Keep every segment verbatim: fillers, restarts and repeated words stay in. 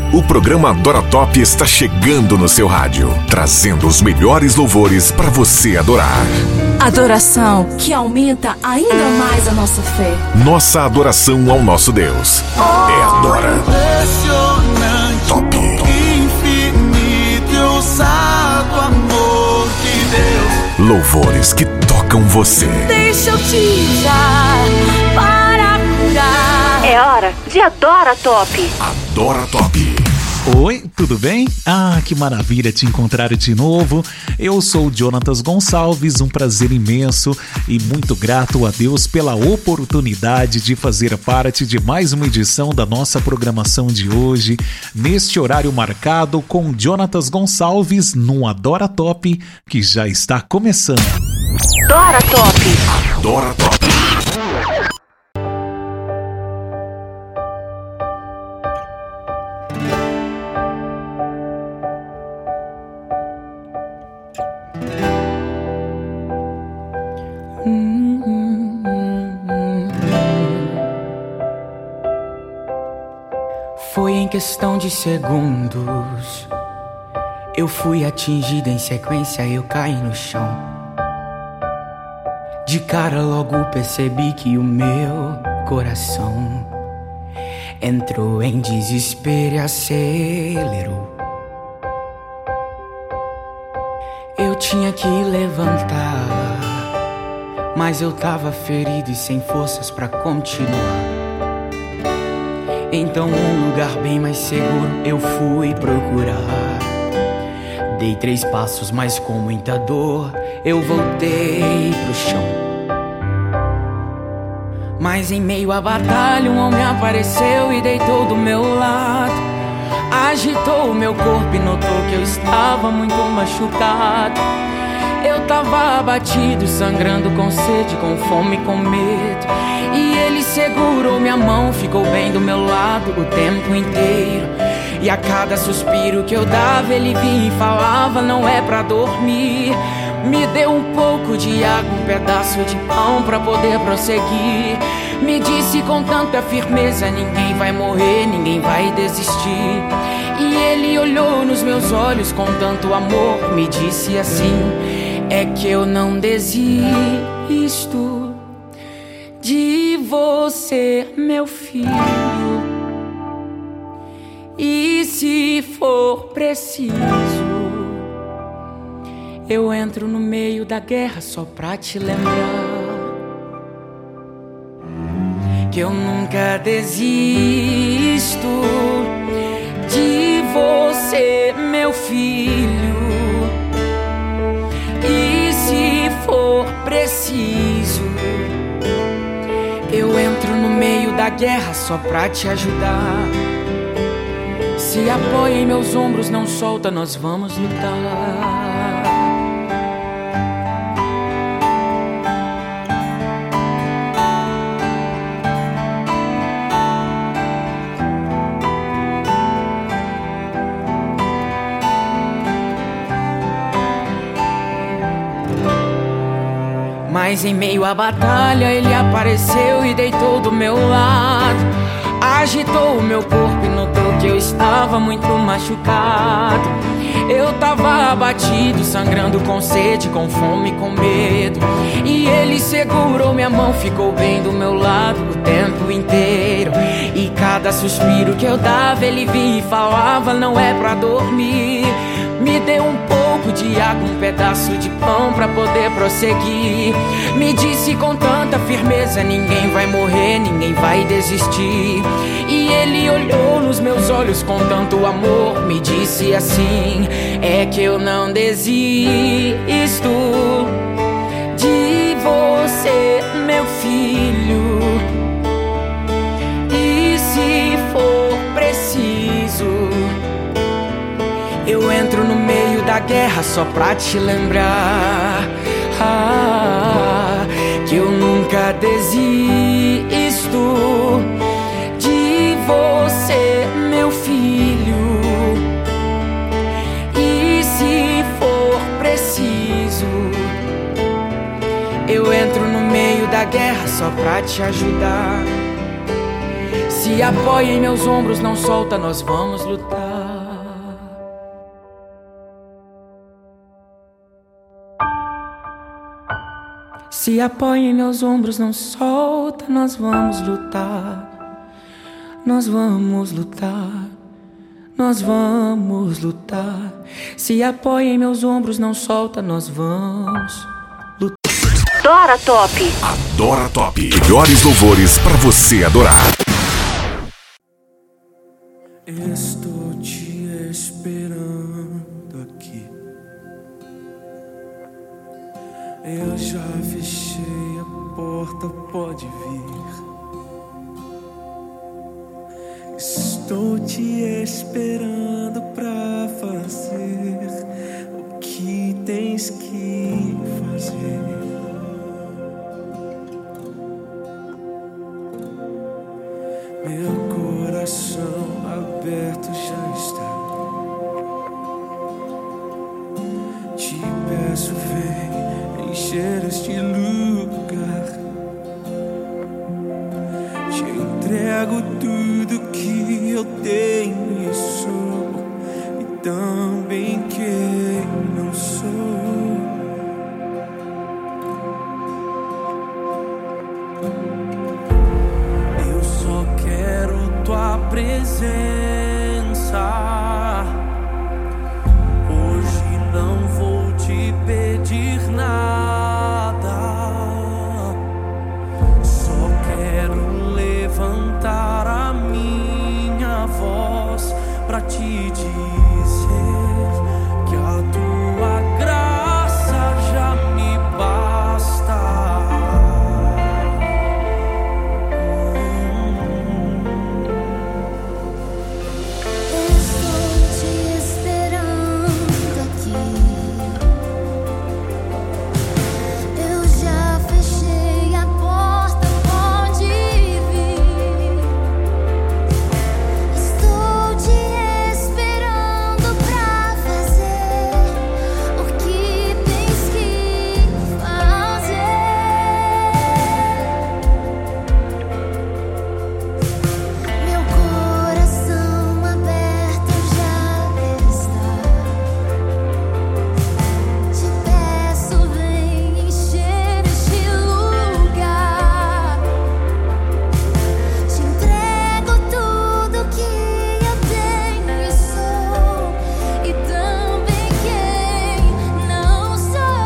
O programa Adora Top está chegando no seu rádio, trazendo os melhores louvores para você adorar. Adoração que aumenta ainda mais a nossa fé. Nossa adoração ao nosso Deus é Adora Top. Infinito e ousado amor de Deus. Louvores que tocam você. Deixa eu te dar para curar. É hora de Adora Top. Adora Top. Oi, tudo bem? Ah, que maravilha te encontrar de novo. Eu sou o Jonatas Gonçalves, um prazer imenso e muito grato a Deus pela oportunidade de fazer parte de mais uma edição da nossa programação de hoje, neste horário marcado com Jonatas Gonçalves no Adora Top, que já está começando. Adora Top. Adora Top. Foi em questão de segundos, eu fui atingido em sequência, eu caí no chão. De cara logo percebi que o meu coração entrou em desespero e acelerou. Eu tinha que levantar, mas eu tava ferido e sem forças pra continuar. Então um lugar bem mais seguro eu fui procurar. Dei três passos, mas com muita dor eu voltei pro chão. Mas em meio à batalha um homem apareceu e deitou do meu lado. Agitou o meu corpo e notou que eu estava muito machucado. Eu tava abatido, sangrando com sede, com fome e com medo. E ele segurou minha mão, ficou bem do meu lado o tempo inteiro. E a cada suspiro que eu dava ele vinha e falava: não é pra dormir. Me deu um pouco de água, um pedaço de pão pra poder prosseguir. Me disse com tanta firmeza: ninguém vai morrer, ninguém vai desistir. E ele olhou nos meus olhos com tanto amor, me disse assim: é que eu não desisto de você, meu filho. E se for preciso, eu entro no meio da guerra só pra te lembrar que eu nunca desisto de você, meu filho. E se for preciso, eu entro no meio da guerra só pra te ajudar. Se apoia em meus ombros, não solta, nós vamos lutar. Mas em meio à batalha ele apareceu e deitou do meu lado. Agitou o meu corpo e notou que eu estava muito machucado. Eu tava abatido, sangrando com sede, com fome e com medo. E ele segurou minha mão, ficou bem do meu lado o tempo inteiro. E cada suspiro que eu dava ele vinha e falava: não é pra dormir. Me deu um pouco de água, um pedaço de pão pra poder prosseguir. Me disse com tanta firmeza: ninguém vai morrer, ninguém vai desistir. E ele olhou nos meus olhos com tanto amor, me disse assim: é que eu não desisto de você, meu filho. E se for preciso, eu entro no meio da guerra só pra te lembrar ah, que eu nunca desisto de você, meu filho. E se for preciso, eu entro no meio da guerra só pra te ajudar. Se Se apoia em meus ombros, não solta, nós vamos lutar. Se apoia em meus ombros, não solta, nós vamos lutar. Nós vamos lutar. Nós vamos lutar. Se apoia em meus ombros, não solta, nós vamos lutar. Dora Top. Adora Top. Melhores louvores pra você adorar. Estou te esperando aqui. Eu já fechei a porta, pode vir. Estou te esperando pra fazer o que tens que fazer. Meu coração aberto já está. Te peço, vem encher este lugar. Te entrego tudo que eu tenho e sou, e também quem não sou. Eu só quero tua presença. Hoje não vou te pedir nada. Só quero levantar a minha voz pra te dizer que a tua graça já me basta. Estou te esperando aqui. Eu já fechei a porta, pode vir. Estou te esperando pra fazer o que tens que fazer. Meu coração aberto já está. Te peço, vem encher este lugar. Te entrego tudo que eu tenho e sou, e também quem não sou.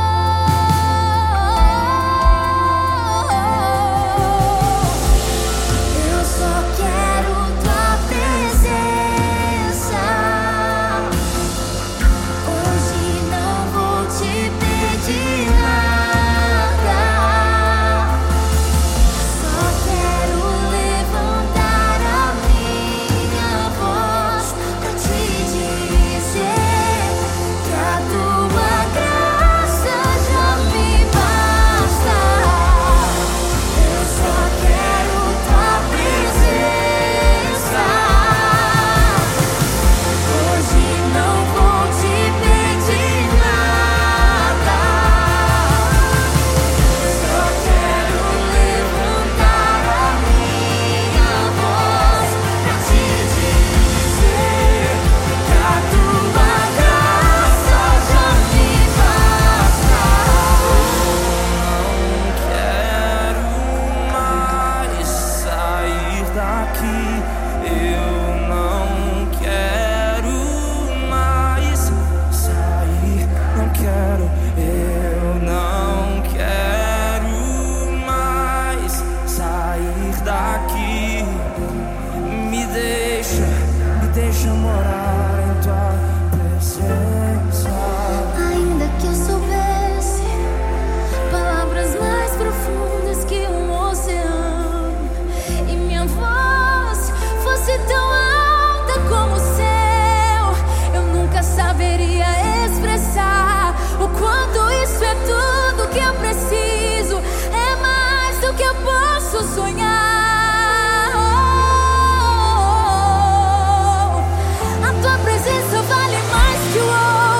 Eu só quero tua presença. Hoje não vou te pedir nada. Só quero levantar a minha voz pra te dizer que a tua graça já me basta. Eu só quero tua presença. Hoje não vou te pedir nada. Só quero levantar a minha voz pra te dizer que a tua graça já me basta. Eu não quero mais sair daqui. Eu não quero mais sair. Não quero. Eu não quero mais sair daqui. Me deixa, me deixa morar em tua presença. Ainda que eu soubesse palavras mais profundas que um oceano, e minha voz fosse tão alta como o céu, eu nunca saberia expressar o quanto isso é tudo que eu preciso. É mais do que eu posso sonhar. A tua presença vale mais que o ouro.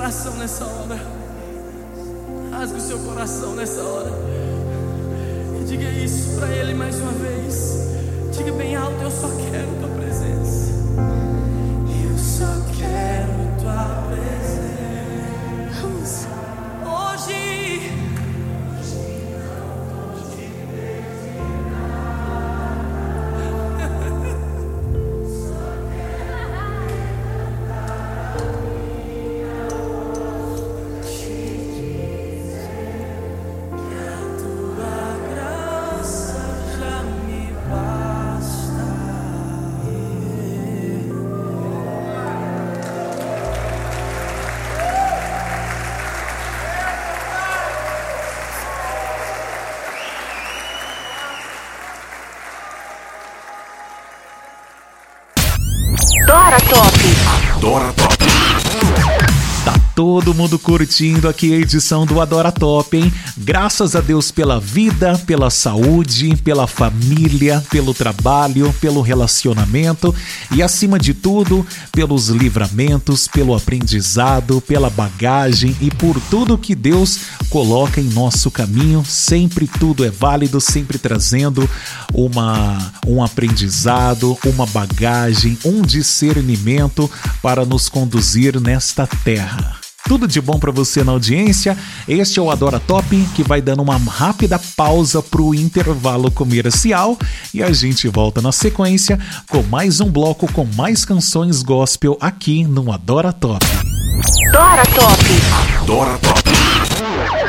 coração nessa hora. Rasgue o seu coração nessa hora. E diga isso pra Ele mais uma vez. Diga bem alto: eu só quero tua presença. Eu só quero tua presença. Hoje Adora Top. Adora Top. Tá todo mundo curtindo aqui a edição do Adora Top, hein? Graças a Deus pela vida, pela saúde, pela família, pelo trabalho, pelo relacionamento e, acima de tudo, pelos livramentos, pelo aprendizado, pela bagagem e por tudo que Deus coloca em nosso caminho. Sempre tudo é válido, sempre trazendo uma, um aprendizado, uma bagagem, um discernimento para nos conduzir nesta terra. Tudo de bom para você na audiência. Este é o Adora Top, que vai dando uma rápida pausa para o intervalo comercial e a gente volta na sequência com mais um bloco com mais canções gospel aqui no Adora Top. Adora Top. Adora Top.